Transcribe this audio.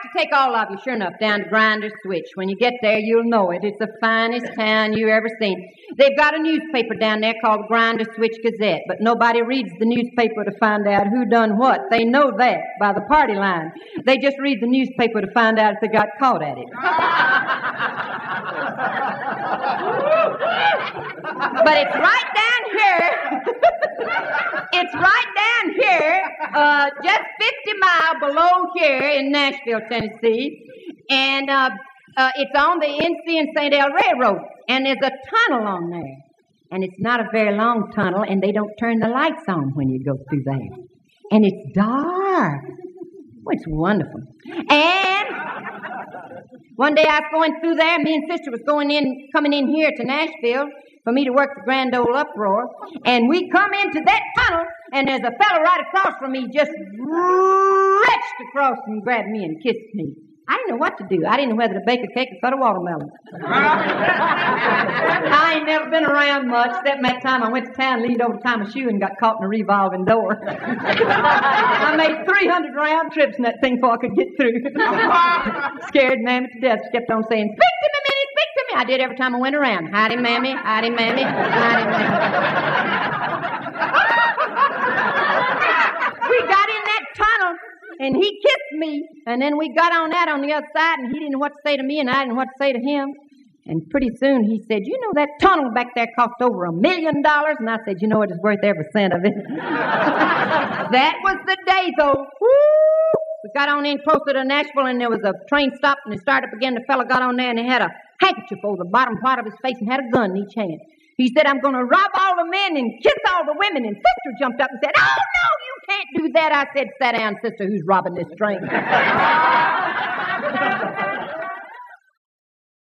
to take all of you, sure enough, down to Grinders Switch. When you get there, you'll know it. It's the finest town you've ever seen. They've got a newspaper down there called Grinders Switch Gazette, but nobody reads the newspaper to find out who done what. They know that by the party line. They just read the newspaper to find out if they got caught at it. But it's right down here. It's right down here, just 50 miles below here in Nashville, Tennessee. And it's on the NC and St. L Railroad. And there's a tunnel on there. And it's not a very long tunnel, and they don't turn the lights on when you go through there. And it's dark. Oh, it's wonderful. And one day I was going through there, me and sister was coming in here to Nashville for me to work the Grand Ole Uproar. And we come into that tunnel, and there's a fellow right across from me just reached across and grabbed me and kissed me. I didn't know what to do. I didn't know whether to bake a cake or cut a watermelon. I ain't never been around much, except that time I went to town, leaned over to tie my shoe, and got caught in a revolving door. I made 300 round trips in that thing before I could get through. Scared Mammy to death. She kept on saying, "Speak to me, Minnie, speak to me." I did every time I went around. Howdy, Mammy, howdy, Mammy, howdy, Mammy. We got in that tunnel, and he kissed me, and then we got on that on the other side, and he didn't know what to say to me, and I didn't know what to say to him. And pretty soon he said, "You know that tunnel back there cost over $1 million?" And I said, "You know it is worth every cent of it." That was the day, though. Woo! We got on in closer to Nashville, and there was a train stopped, and it started up again. The fella got on there, and he had a handkerchief over the bottom part of his face and had a gun in each hand. He said, "I'm going to rob all the men and kiss all the women." And sister jumped up and said, "Oh, no, you can't do that." I said, "Sit down, sister, who's robbing this train?"